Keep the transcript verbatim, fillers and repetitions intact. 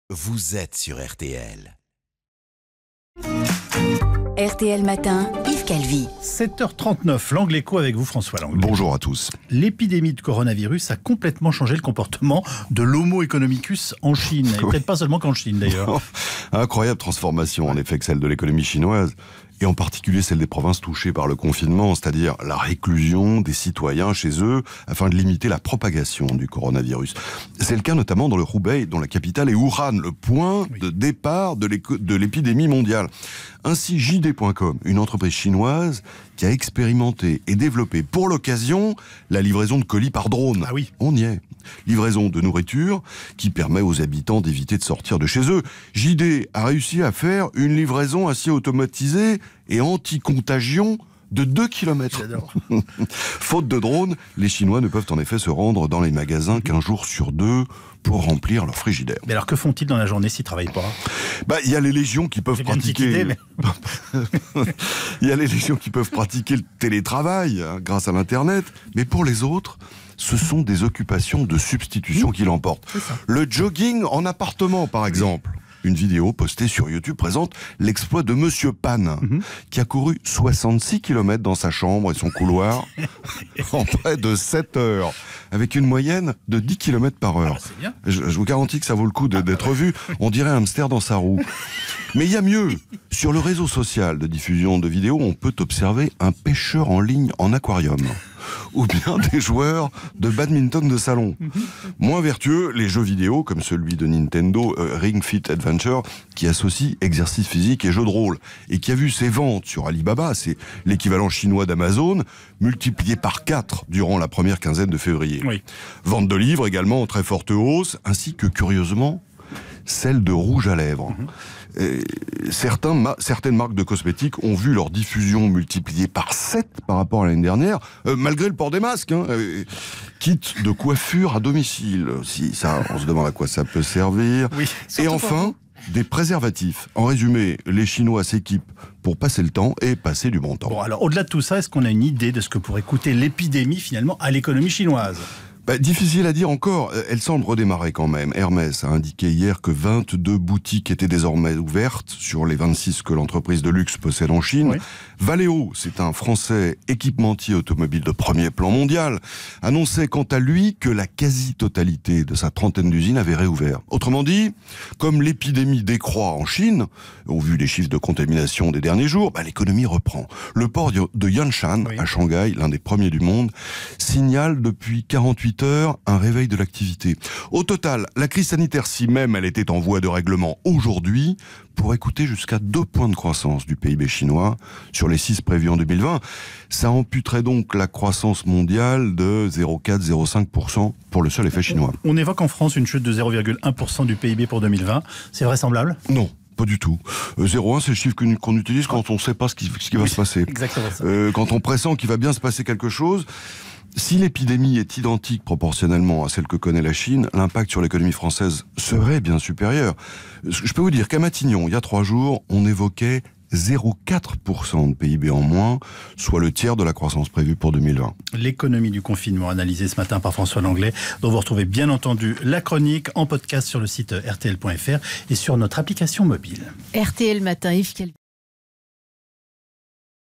Vous êtes sur R T L. R T L Matin, Yves Calvi. sept heures trente-neuf, l'Angle Écho avec vous, François Langlais. Bonjour à tous. L'épidémie de coronavirus a complètement changé le comportement de l'Homo economicus en Chine. Et Oui. peut-être pas seulement qu'en Chine, d'ailleurs. Incroyable transformation, en effet, que celle de l'économie chinoise, et en particulier celle des provinces touchées par le confinement, c'est-à-dire la réclusion des citoyens chez eux, afin de limiter la propagation du coronavirus. C'est le cas notamment dans le Hubei, dont la capitale est Wuhan, le point Oui. de départ de l'éco- de l'épidémie mondiale. Ainsi, J D point com, une entreprise chinoise qui a expérimenté et développé pour l'occasion la livraison de colis par drone. Ah oui. On y est. Livraison de nourriture qui permet aux habitants d'éviter de sortir de chez eux. J D a réussi à faire une livraison assez automatisée et anti-contagion de deux kilomètres. J'adore. Faute de drone, les Chinois ne peuvent en effet se rendre dans les magasins qu'un jour sur deux pour remplir leur frigidaire. Mais alors, que font-ils dans la journée s'ils ne travaillent pas? Bah, il y a les légions qui peuvent J'ai bien une petite pratiquer. idée, mais... Il y a les légions qui peuvent pratiquer le télétravail hein, grâce à l'internet, mais pour les autres, ce sont des occupations de substitution qui l'emportent. C'est ça. Le jogging en appartement, par exemple. Une vidéo postée sur YouTube présente l'exploit de Monsieur Pan, Mhm. qui a couru soixante-six kilomètres dans sa chambre et son couloir en près de sept heures, avec une moyenne de dix kilomètres par heure. Ah, c'est bien. Je, je vous garantis que ça vaut le coup de- d'être vu. On dirait un hamster dans sa roue. Mais il y a mieux. Sur le réseau social de diffusion de vidéos, on peut observer un pêcheur en ligne en aquarium. Ou bien des joueurs de badminton de salon. Moins vertueux, les jeux vidéo, comme celui de Nintendo, euh, Ring Fit Adventure, qui associe exercice physique et jeu de rôle, et qui a vu ses ventes sur Alibaba, c'est l'équivalent chinois d'Amazon, multipliées par quatre durant la première quinzaine de février. Oui. Vente de livres également en très forte hausse, ainsi que, curieusement, celle de rouge à lèvres. Et certains, ma- certaines marques de cosmétiques ont vu leur diffusion multipliée par sept par rapport à l'année dernière, euh, malgré le port des masques. Hein, euh, kit de coiffure à domicile. Si, ça, on se demande à quoi ça peut servir. Oui. Et Surtout enfin, des préservatifs. En résumé, les Chinois s'équipent pour passer le temps et passer du bon temps. Bon, alors, au-delà de tout ça, est-ce qu'on a une idée de ce que pourrait coûter l'épidémie, finalement, à l'économie chinoise? Bah, difficile à dire encore, elle semble redémarrer quand même. Hermès a indiqué hier que vingt-deux boutiques étaient désormais ouvertes sur les vingt-six que l'entreprise de luxe possède en Chine. Oui. Valeo, c'est un Français équipementier automobile de premier plan mondial, annonçait quant à lui que la quasi-totalité de sa trentaine d'usines avait réouvert. Autrement dit, comme l'épidémie décroît en Chine, au vu des chiffres de contamination des derniers jours, bah, l'économie reprend. Le port de Yanshan, Oui. à Shanghai, l'un des premiers du monde, signale depuis quarante-huit heures un réveil de l'activité. Au total, la crise sanitaire, si même elle était en voie de règlement aujourd'hui, pourrait coûter jusqu'à deux points de croissance du P I B chinois sur les six prévus en deux mille vingt. Ça amputerait donc la croissance mondiale de zéro virgule quatre à zéro virgule cinq pour cent pour le seul effet chinois. On évoque en France une chute de zéro virgule un pour cent du P I B pour deux mille vingt. C'est vraisemblable? Non, pas du tout. Euh, zéro virgule un, c'est le chiffre qu'on qu'on utilise quand on ne sait pas ce qui, ce qui va se passer. Exactement ça. Euh, quand on pressent qu'il va bien se passer quelque chose. Si l'épidémie est identique proportionnellement à celle que connaît la Chine, l'impact sur l'économie française serait bien supérieur. Je peux vous dire qu'à Matignon, il y a trois jours, on évoquait zéro virgule quatre pour cent de P I B en moins, soit le tiers de la croissance prévue pour deux mille vingt. L'économie du confinement analysée ce matin par François Langlais, dont vous retrouvez bien entendu la chronique en podcast sur le site R T L point F R et sur notre application mobile. R T L Matin, Yves Calvi.